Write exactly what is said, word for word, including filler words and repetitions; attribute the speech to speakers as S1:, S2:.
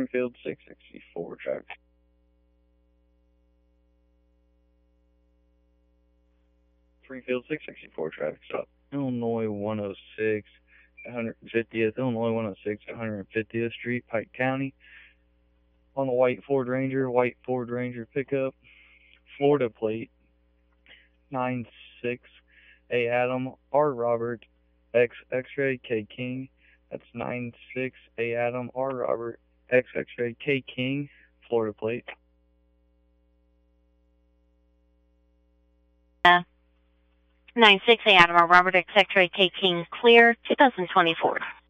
S1: Springfield six sixty-four traffic. Springfield six sixty-four traffic stop. Illinois one oh six, one fiftieth, Illinois one oh six, one fiftieth Street, Pike County. On the white Ford Ranger, white Ford Ranger pickup, Florida plate, nine six A Adam, R Robert, X X-ray, K King. That's nine six A Adam, R Robert, X X-ray, K King, Florida plate.
S2: Uh, nine six A Adam, R Robert, X X-ray, K King, clear, two thousand twenty-four.